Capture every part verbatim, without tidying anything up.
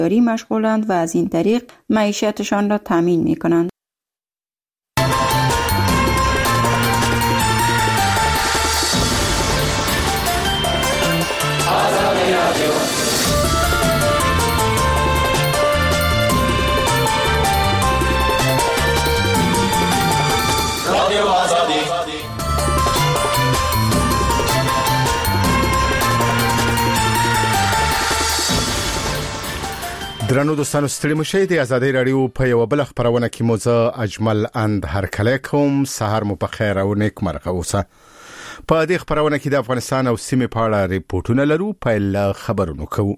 داری مشغولند و از این طریق معیشتشان را تامین می‌کنند. درنو دوستانو ستړي مشه دي ازادي رادیو په یو بل خبرونه کې موزه اجمل اند هر کله کوم سحر مو په خیر او نیک مرغه اوسه. په دې خبرونه کې د افغانستان او سیمې په اړه ریپورتونه لرو. په خبرونو کوو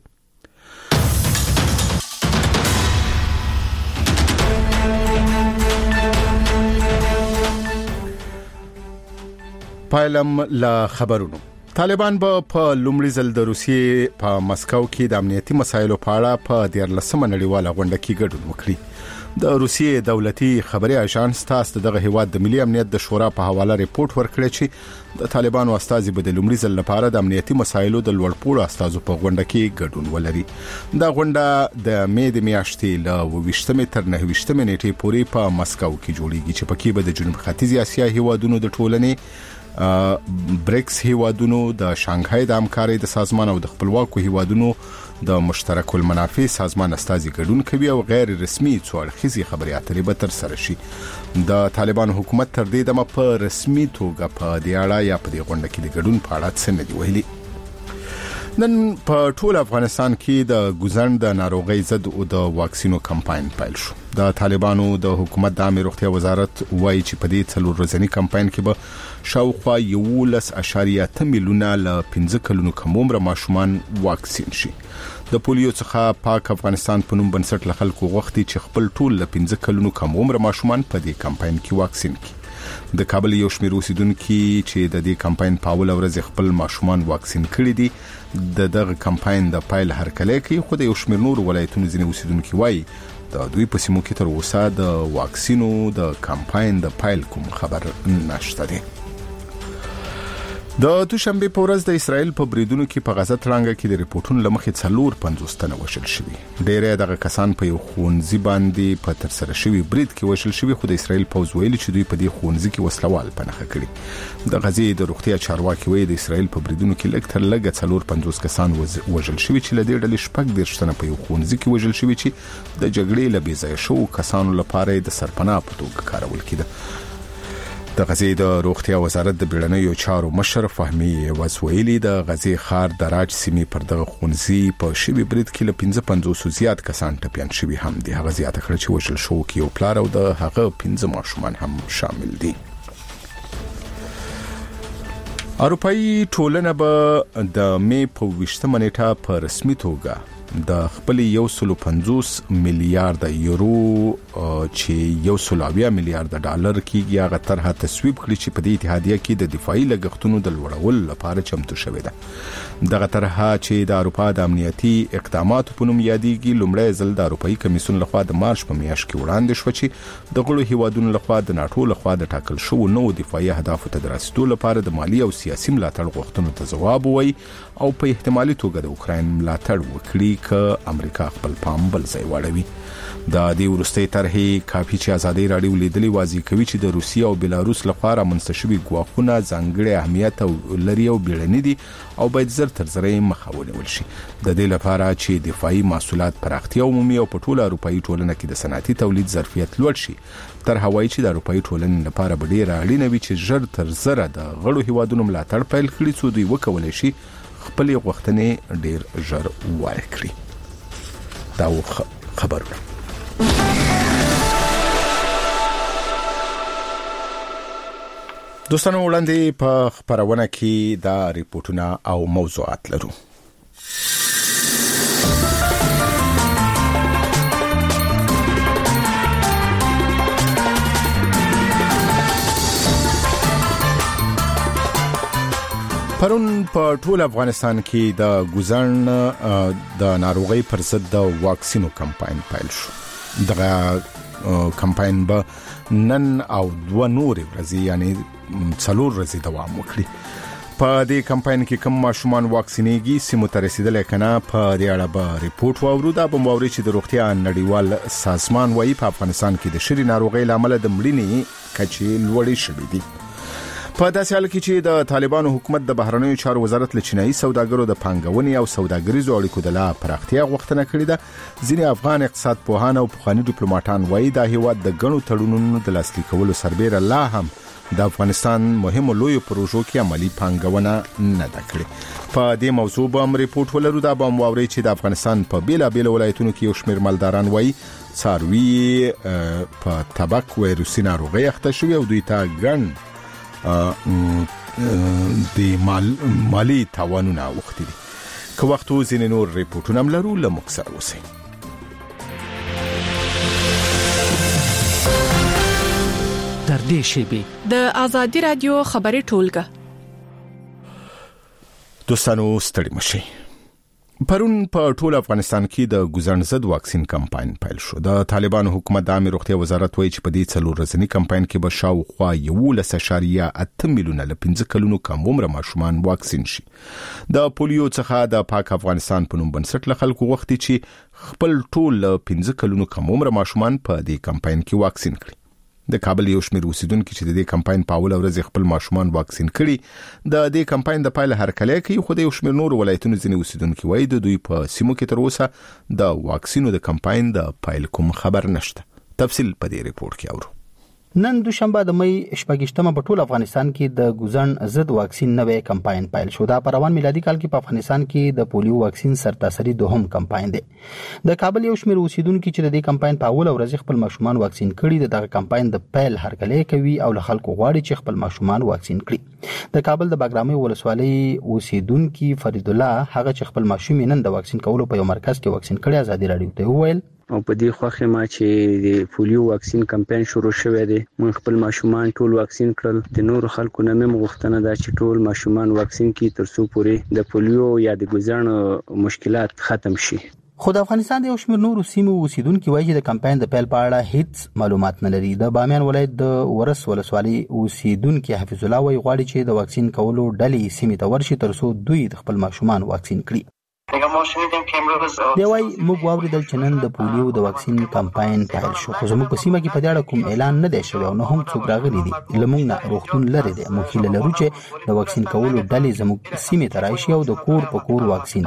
پایلم لا خبرونو. طالبان به په لومړي ځل د روسیې په مسکو کې د امنیتي مسایلو په اړه په دیارلسمه نړیواله غونډه کې ګډون وکړي. د روسیې دولتي خبري اژانس تاسو دغه هیواد د ملي امنیت د شورا په حواله ریپورت ورکړی چې د طالبانو استازي به د لومړي ځل لپاره د امنیتي مسایلو د لوړپوړو استازو په غونډه کې ګډون ولري. دا غونډه د مې د میاشتې له اووه تر نهه نیټې پورې په مسکو کې جوړیږي چې پکې به د جنوب ختیځ اسیا هیوادونو د ټولنې بریکس هیوادونو د شانګهای د همکارۍ د سازمان او د خپلواکو هیوادونو د مشترک المنافع سازمان استازي ګډون کوي او غیر رسمي څو اړخیزې خبرې اترې به تر سره شي. د طالبان حکومت تر دې دمه په رسمي توګه په دې اړه یا په دې غونډه کې د ګډون په اړه څه نه دی ویلي. نن په ټول افغانستان کې د ګوزن د ناروغي ضد او د واکسینو کمپاین پیل شو. د طالبانو د حکومت د عامه روغتیا وزارت وایي چې په دې څلور ورځنی کمپاین کې به شاوخوا یولس اشاریه اته میلیونه ل پنځه کلونو کم عمر ماشومان واکسین شي. د پولیو څخه پاک افغانستان په نوم بنسټ له خلکو غوښتي چې خپل ټول ل پنځه کلونو کم عمر ماشومان په دې کمپاین کې واکسین کړي. د کابل یو شمېر اوسیدونکو چې د دې کمپاین په اول ورځ خپل ماشومان واکسین کړي دي د دغه کمپاین د پایل هرکله کې خو د یو شمېر نور ولایتونو ځینې اوسیدونکو وایي د دوی په سیمو کې تر اوسه د واکسینو د کمپاین د پایل کوم خبر نشته دی. د دوشنبه په ورځ د اسرائیل په بریدونو کې په غزه تړانګه کې د ریپورتونو لمخې څلور پنځوس تنه وشل شوي. ډېر دغه کسان په یو خونځي باندې په تر سره شوي برید کې وشل شوي خو د اسرائیل پوځ ویلي چې دوی په دې خونځي کې وسلوال پنهخه کړي. د غزې د روغتیا چارواکي وایي د اسرائیل په بریدونو کې لږ تر لږه څلور پنځوس کسان وژل شوي چې له دې ډلې شپږ دېرش تنه په یو خونځي کې وژل شوي چې د جګړې له بې ځایه شوو کسانو لپاره د سرپناه په توګه کارول کېده. د غزې د روغتیا وزارت د بیړنیو چارو مشر فهمي وسویلی د غزې خار دراج سیمې پر دغه خونځي په شوی برید کې له پنځه پنځوس زیات کسان ټپيان شوي هم دي. هغه زیاته کړ چې وشل شو کې یو پلار او د هغه پنځه ماشومان هم شامل دي. اروپאי ټولنه به د مې په ویشتمه نیټه په رسمي توګه د خپل یو سلو پنځوس میلیارډ یورو چې یو سلو اویا میلیارډ ډالر کېږي هغه طرحه تصویب کړي چې په دې اتحادیه کې د دفاعي لګښتونو د لوړولو لپاره چمتو شوې ده. دغه طرحه چې د اروپا د امنیتي اقداماتو په نوم یادېږي لومړی ځل د اروپאי کمیسیون لخوا د مارچ په میاشت کې وړاندې شو چې د غړو هیوادونو لخوا د ناتو لخوا د ټاکل شوو نو دفاعي اهدافو ته د رسیدو لپاره د مالی او سیاسي ملاتړ غوښتنو ته ځواب ووایي او په احتمالي توګه د اوکراین ملاتړ وکړي که امریکا خپل پام بل ځای واړوي. د دې ورستۍ طرحې کافي چې ازادي رادیو لیدلې واضح کوي چې د روسیا او بلاروس لخوا رامنځته شوي ګواښونه ځانګړي اهمیت او لري او بیړني دي او باید زر تر زر مخه ونیول شي. د دې لپاره چې دفاعي محصولات پراختیا عمومي او په ټوله اروپאי ټولنه کې د صنعتي تولید ظرفیت لوړ شي. تر هوایي چې د اروپאי ټولنې لپاره به ډېر اړینه وي چې زر تر زر د غړو هیوادونو ملاتړ پیل کړي څو دوی وکولای شي خپل غوښتنې ډېر ژر ورکړي. دا خبرونه دوستانو وړاندې په خبرونه کې دا ریپورتونه او موضوعات لرو. پرون په ټول افغانستان کې د ګوزن د ناروغي پر ضد د واکسینو کمپاین پیل شو. دغه کمپاین به نن او دوه نورې ورځې یعنی څلور ورځې دوام وکړي. په دې کمپاین کې کوم ماشومان واکسینېږي سیمو ته رسیدل کنه په دې اړه به ریپورت واورو. دا به موري چې د روغتیا نړیوال سازمان وايي په افغانستان کې د شری ناروغي لامل د مړینې کچې لوړې شوې دي. په داسې حال کې چې د طالبانو حکومت د بهرنیو چارو وزارت له چینایي سوداګرو د پانګونې او سوداګریزو اړیکو د لا پراختیا غوښتنه کړې ده، ځینې افغان اقتصاد پوهان او پخوانی ډیپلوماټان وایي دا هیواد د غنو تړونونو د لاسلیک کولو سربېره لا هم د افغانستان مهمو لویو پروژو کې عملی پانګونه نه ده کړې. په دې موضوع به هم ریپورت ولرو. دا به موري چې د افغانستان په بیلا بیل ولایتونو کې یو شمېر مالداران وایي څاروي په تبک وایروسي ناروغي اخته شوی او دوی ته ګڼ د مال مالی تاوانونه وختي دي. که وخت وزین نور ریپورتونه هم لرو لموږ سره اوسئ. در دې شیبه د آزادی رادیو خبري ټولګه. دوستانو ستړي مشئ. پرون په ټول افغانستان کې د ګوزن ضد واکسین کمپاین پیل شو. د طالبانو حکومت د عامه روغتیا وزارت وایي چې په دې څلور ورځنی کمپاین کې به شاوخوا یولس اعشاریه اته میلیونه له پنځه کلونو کم عمر ماشومان واکسین شي. د پولیو څخه د پاک افغانستان په نوم بنسټ له خلکو غوښتي چې خپل ټول پنځه کلونو کم عمر ماشومان په دې کمپاین کې واکسین کړي. د کابل یو شمېر اوسیدونکو چې د دې کمپاین په اول ورځ خپل ماشومان واکسین کړي د دې کمپاین د پایله هرکلی کوي، خو د یو شمېر نور ولایتونو ځینې اوسیدونکو وایي د دوی په سیمو کې تر اوسه د واکسینو د کمپاین د پایل کوم خبر نشته. تفصیل په دې ریپورت کې اورو. نن دوشنبه د مې شپږشتمه په ټول افغانستان کې د ګوزن ضد واکسین نوې کمپاین پیل شو. دا په روان میلادي کال کې په افغانستان کې د پولیو واکسین سرتاسري دوهم کمپاین دی. د کابل یو شمېر اوسیدونکو چې د دې کمپاین په اول ورځ خپل ماشومان واکسین کړي دغه کمپاین د پیل هرکلی کوي او له خلکو غواړي چې خپل ماشومان واکسین کړي. د کابل د باګرامي ولسوالۍ اوسیدونکو فرید الله هغه چې خپل ماشوم نن د واکسین کولو په یو مرکز کې واکسین کړي آزادي رادیو ته وویل او په دې خوخه ما چې د پولیو واکسین کمپاین شروع شوه دی مون خپل ماشومان ټول واکسین کړل. د نور خلکو نه مې غوښتنه ده چې ټول ماشومان واکسین کړي ترڅو پورې د پولیو یا د ګوزن مشکلات ختم شي. خو د افغانستان د یو شمېر نورو سیمو اوسیدونکو وایي چې د کمپاین د پیل په اړه هیڅ معلومات نه لري. د بامیان ولایت د ورس ولسوالۍ اوسیدونکو حفیظ الله وایي غواړي چې د واکسین کولو ډلې سیمې ته ورشي ترڅو دوی د خپل ماشومان واکسین کړي. دی وایي موږ واوریدل چې نن د پولیو د واکسین کمپاین پیل شو، خو زموږ په سیمه کې په دې اړه کوم اعلان نه دی شوی او نه هم څوک راغلی دی. له موږ نه روغتون لرې دی. موږ هیله لرو چې د واکسین کولو ډلې زموږ سیمې ته راشي او د کور په کور واکسین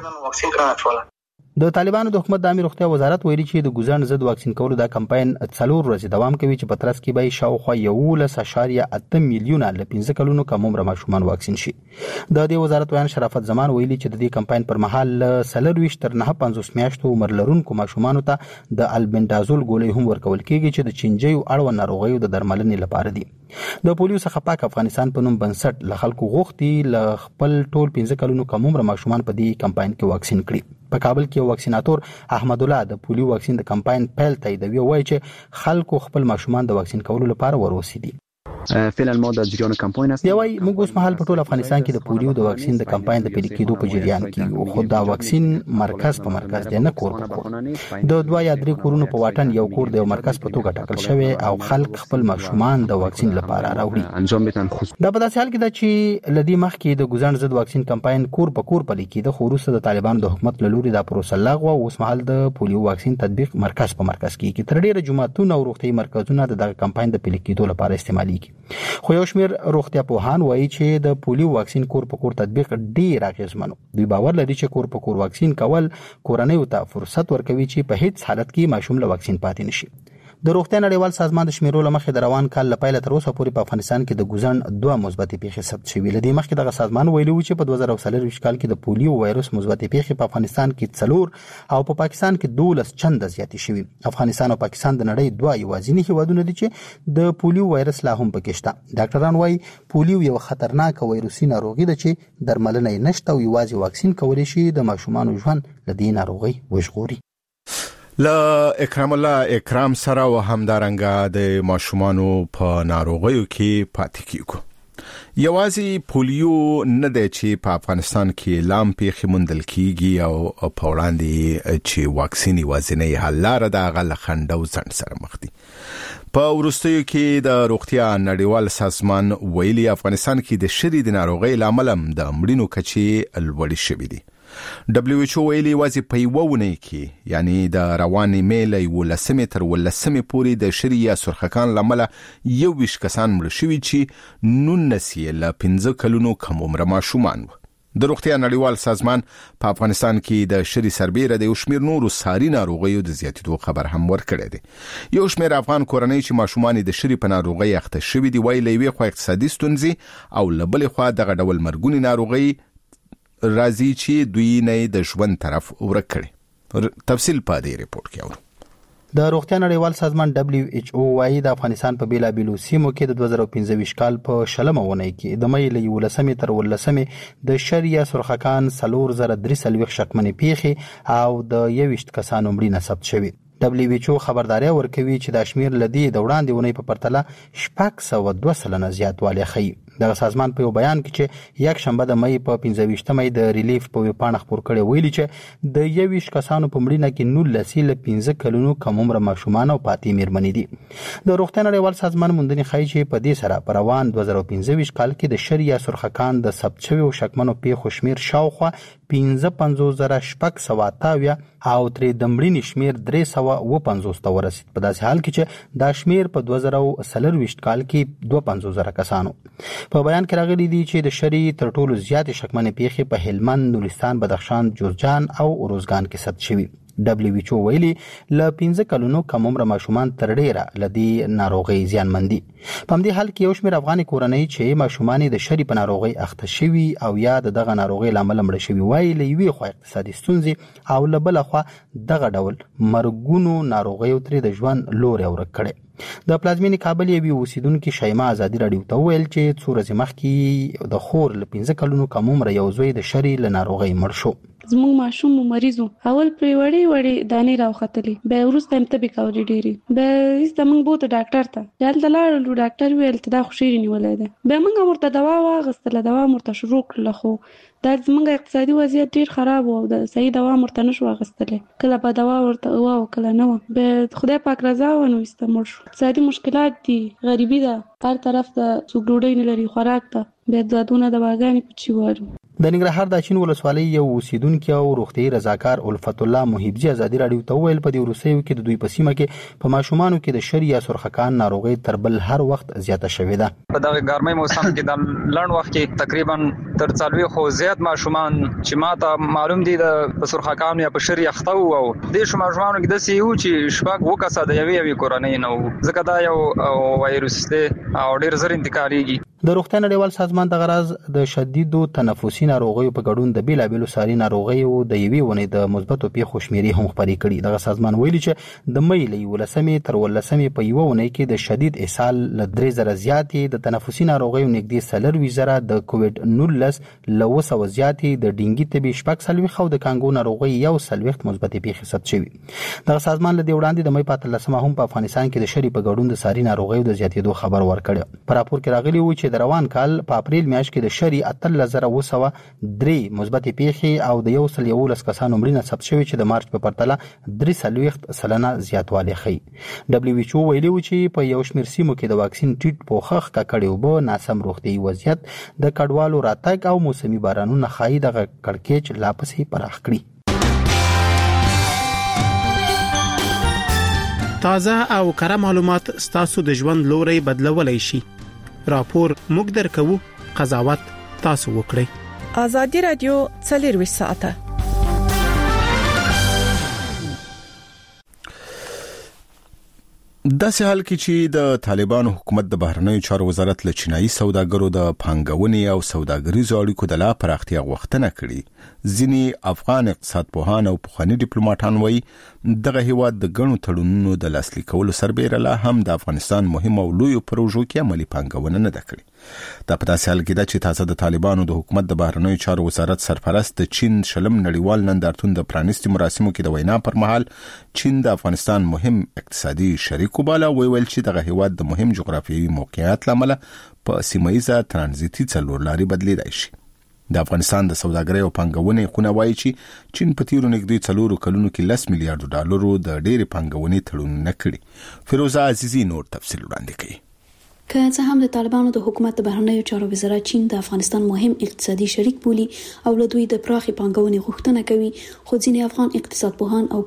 وکړي. د طالبانو د حکومت د عامه روغتیا وزارت ویلي چې د ګوزن ضد واکسین کولو دا کمپاین څلور ورځې دوام کوي چې په ترڅ کې به شاوخوا یولس اعشاریه اته میلیونه له پنځه کلونو کم عمر ماشومان واکسین شي. د دې وزارت ویان شرافت زمان ویلي چې د دې کمپاین پر مهال څلور ویشت تر نه پنځوس میاشتو عمر لرونکو ماشومانو ته د البندازول ګولۍ هم ورکول کیږي چې د چینجیو اړوند ناروغیو د درملنې لپاره دي. د پولیو څخه پاک افغانستان په نوم بنسټ له خلکو غوښتي له خپل ټول پنځه کلونو کم عمر ماشومان په دې کمپاین کې واکسین کړي. په کابل کې واکسیناتور احمد الله د پولیو واکسین د کمپاین پیل تاییدوي وایي چې خلکو خپل ماشومان د واکسین کولو لپاره ورسېدي. فعلا ما د جریان کمپاین است. دی وایي موږ اوس مهال په ټول افغانستان کې د پولیو د واکسین د کمپاین د پیل کېدو په جریان کې یو، خو دا واکسین مرکز په مرکز دی نه کور په کور. د دوه یا درې کورونو په واټن یو کور د یو مرکز په توګه ټاکل شوی او خلک خپل ماشومان د واکسین لپاره راوړي. انجام بدن خصوص دا په داسې حال کې ده چې لدی مخکې د ګوزن ضد واکسین کمپاین کور په کور پلي کېده، خو وروسته د طالبانو د حکومت له لوري دا پروسه لغوه او اوس مهال د پولیو واکسین تطبیق مرکز په مرکز کېږي. تر ډیره جمعتون او روغتي مرکزونه د دغه کمپاین د پیل کېدو لپاره استعمالېږي. خو یو شمېر روغتیا پوهان وایي چې د پولیو واکسین کور په کور تطبیق ډیر اغیزمن. دوی باور لري چې کور په کور واکسین کول کورنیو ته فرصت ورکوي چې په هیڅ حالت کې ماشوم له واکسین پاتې نشي. د روغتیا نړیوال سازمان د شمیرو لمخې د روان کال لپاره تر اوسه پورې په افغانستان کې د ګوزن دوه مثبت پیښې ثبت شوې. لدی مخکې دغه سازمان ویلي و چې په دوه زره څلور کال کې د پولیو وایروس مثبت پیښې په افغانستان کې څلور او په پاکستان کې دولس چنده زیاتې شوې. افغانستان او پاکستان د نړۍ دوه یوازینی هیوادونه دي چې د پولیو وایروس لا هم پکې شته. ډاکټران وایي پولیو یو خطرناک وایروسي ناروغي ده چې درملنه یې نشته او یوازې واکسین کولی شي د ماشومانو ژوند له دې ناروغۍ وژغوري. لا اکرام الله اکرام سره و همدارنګه د ماشومانو په ناروغیو کې پاتې کیږي. یوازې پولیو نه دی چې په افغانستان کې لام پیښې موندل کیږي او په وړاندې چې واکسین یوازینی حل لاره ده هغه له خنډ او ځنډ سره مخ دي. په وروستیو کې د روغتیا نړیوال سازمان ویلي افغانستان کې د شری د ناروغۍ لامل د مړینو کچې لوړې شوې دي. دبليو ایچ او ویلي وازي په یو ونه کې یعنی د رواني میلې ولسمې تر ولسمې پورې د شری یا سرخکان لامل یو ویش کسان مړ شوي چې نولس یې له پنځه کلونو کم عمره ماشومان وو. د روغتیا نړیوال سازمان په افغانستان کې د شری سربېره د یو شمېر نورو ساري ناروغیو د زیاتېدو خبر هم ورکړی دی. یو شمېر افغان کورنۍ چې ماشومان د شری په ناروغۍ اخته شوي دي وایي له یوې خوا اقتصادي ستونزې او له بلې خوا دغه ډول مرګونې ناروغۍ راځي چې دوی نه د ژوند طرف ورک کړي. تفصیل په دې ریپورت کې اورو. د روغتیا نړیوال سازمان دبليو ایچ او وايي د افغانستان په بیلا بیلو سیمو کې د دوه زره پنځه کال په شلمه ونه کې د مې له ولسمې تر ولسمې د شریعه سرخکان سلور زره درې سلويخ شکمنې پیخي او د یوشت کسانو مړینه ثبت شوې. دبليو ایچ او خبرداري ورکوي چې د شمیر لدی د وړاندې ونې په پرتله شپږ سوه دوه سلنه زیاتوالی ښیي. د سازمان په بیان کې چې یک شنبه د مې په پنځه مې د ریلیف په ویبپاڼه خبر کړي ویلي چې د یوش کسانو په مړینه کې نولس له پنځه کلونو کم عمر ماشومان او پاتې میرمنې دي. د روغتیا نړیوال سازمان موندنې ښیي چې په دې سره په روان دوه زره پنځه کال کې د شریعه سرخکان د ثبت شویو شکمنو پیښو شمیر شاوخوا پنځه پنځوس زره شپږ سوه اته او ترې د مړینې شمیر درې سوه اوه پنځوس ته ورسید. په داسې حال کې چې دا شمیر په دوه زره څلرویشت کال کې دوه پنځوس زره کسانو. په بیان کې راغلي دي چې د شری تر ټولو زیاتې شکمنې پیښې په هلمند، نورستان، بدخشان، جوزجان او اروزګان کې ثبت شوي. دبليو ایچ او ویلي له پنځه کلونو کم عمر ماشومان تر ډیره لدی ناروغي زیانمن دي. په همدې حال کې یو شمېر افغاني کورنۍ چې ماشومان د شری په ناروغي اخته شوي او یا دغه ناروغي لامل مړ شوي وایي له یوې خوا اقتصادي ستونزې او له بل خوا دغه ډول مرګونو ناروغي ترې د ژوند لوري ورک کړي. د پلازمینې کابل یوې اوسیدونکو شیما ازادي راډیو ته ویل چې څو ورځې مخکې د خور له پنځه کلونو کم عمر یو زوی د شری له ناروغي مړ شو. زموږ ماشوم مریضو اول پرې وړې وړې دانې راوختلې بیا وروسته هم تبې کولې ډېرې بیا ایسته موږ بوتو ډاکټر ته هلته لاړلو ډاکټر ویل ته دا خو شیرې نیولی دی بیا موږ ورته دوا واخیستله دوا مو ورته شروع کړله خو دا زموږ اقتصادي وضعیت ډېر خراب و او د صحیح دوا مو ورته نشو اخیستلی کله به دوا ورته وه او کله نه وه بیا خدای پاک رضا وه نو ایسته مړ شو. اقتصادي مشکلات دي غریبي ده هر طرف ته څوک ډوډۍ نه لري خوراک ته بیا دادونه دواګانې په چی وارو. د ننګرهار د اچین ولسوالۍ یو اوسیدونکي او روغتیايي رضاکار الفت الله محبزي ازادي راډیو ته ویل په دې وروستیو کې د دوی په سیمه کې په ماشومانو کې د شری یا سرخکان ناروغي تر بل هر وخت زیاته شوې ده. په دغه ګرمۍ موسم کې د لړن وخت کې تقریبا تر څلوي خو زیات ماشومان چې ماته معلوم دي د سرخکان یا په شری اخته وو او د ماشومانو کې د سی یو چې شپږ وکاسه د یوې یوې کورنۍ نو ځکه دا یو وایروس دی او ډېر زر انتقالېږي. د روغتیا نړیوال سازمان د غرض د شدیدو تنفسي ناروغیو په ګډون د بیلابېلو ساري ناروغیو د یوې ونې د مثبتو پیښو شمیرې هم خپرې کړي. دغه سازمان ویلي چې د مې له یولسمې تر ولسمې په یوه ونې کې د شدید اسهال له درې زره زیاتې د تنفسي ناروغیو نږدې څلرویشت زره د کووډ نولس له اوه سوه زیاتې د ډینګي تبې شپږ څلوېښت او د کانګو ناروغۍ یو څلوېښت مثبتې پیښې ثبت شوي. دغه سازمان له دې وړاندې د مې په اتلسمه هم په افغانستان کې د شری په ګډون د ساري ناروغیو د زیاتېدو خبر ورکړی. په راپور کې راغلي و چې د روان کال په اپریل میاشت کې د شری اتلس زره اوه سوه درې مثبتې پیښې او د یو سل یولس کسانو مړینه ثبت شوې چې د مارچ په پرتله درې څلوېښت سلنه زیاتوالی ښیي. دبليو ایچ او ویلي و چې په یو شمېر سیمو کې د واکسین ټیټ پوښښ ککړې اوبه ناسم روغتیايي وضعیت د کډوالو راتګ او موسمي بارانونه ښایي دغه کړکېچ لا پسې پراخ کړي. تازه او کره معلومات ستاسو د ژوند لوري بدلولای شي. راپور موږ درکو، قضاوت تاسو وکړئ. ازادي رادیو څلور ساعته داسې حال کې چې د طالبانو حکومت د بهرنیو چارو وزارت له چینایي سوداګرو د پانګونې او سوداګریزو اړیکو د لا پراختیا غوښتنه کړې. ځینې افغان اقتصاد پوهان او پخواني ډیپلوماټان وایي دغه هیواد د ګڼو تړونونو د لاسلیک کولو سربېره لا هم د افغانستان مهم او لوی پروژو کې عملي پانګونه نه ده کړې. دا په داسې حال کې ده چې تازه د طالبانو د حکومت د بهرنیو چارو وزارت سرپرست د چین شلم نړیوال نندارتون د پرانیستي مراسمو کې د وینا پر مهال چین د افغانستان مهم اقتصادي شریک وباله او ویل چې دغه هیواد د مهم جغرافیوي موقعیت لامل په سیمه ییزه ترانزیتي څلور لارې بدلیدای شي. د افغانستان د سوداګرۍ او پانګونې خونه وایي چې چین په تیرو نږدې څلورو کلونو کې لس میلیارډ ډالرو د ډېرې پانګونې تړونونه کړي. فیروزه عزیزی نور تفصیل وړاندې کوي. که څه هم د طالبانو د حکومت د بهرنیو چارو وزارت چین د افغانستان مهم اقتصادي شریک بولي او له دوی د پراخي پانګونې غوښتنه کوي، خو ځینې افغان اقتصاد پوهان او